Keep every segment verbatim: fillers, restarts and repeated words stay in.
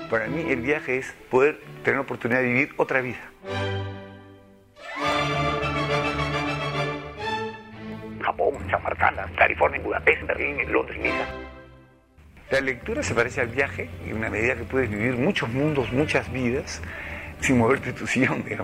Para mí el viaje es poder tener la oportunidad de vivir otra vida. Japón, Chamarcana, California, Budapest, Berlín, Londres, Niza. La lectura se parece al viaje en una medida que puedes vivir muchos mundos, muchas vidas, sin moverte de tu sillón, digamos.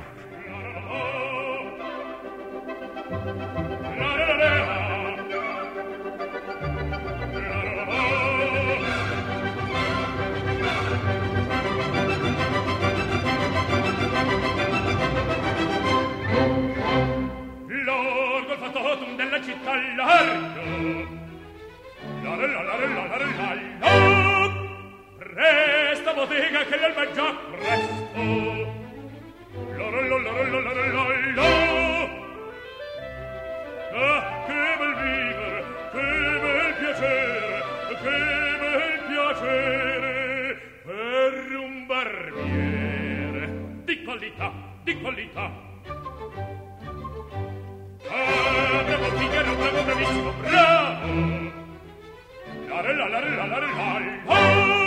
Della città larga la la la la la la la la resta bottega che l'alba già presto la la la la la la la la ah che bel vivere che bel piacere che bel piacere per un barbiere di qualità di qualità. Ah, bravo Figaro, bravo, bravissimo, bravo! La la la la la la la la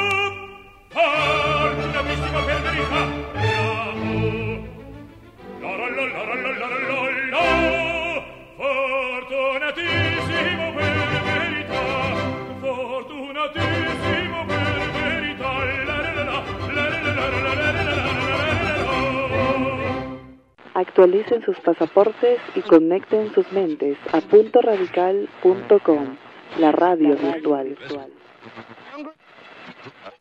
ah, bravissimo per verità, bravo! La la la la la la la la la fortunatissimo per verità, fortunatissimo per verità, la la la la la la la la la la la. Actualicen sus pasaportes y conecten sus mentes a punto radical punto com, la radio virtual.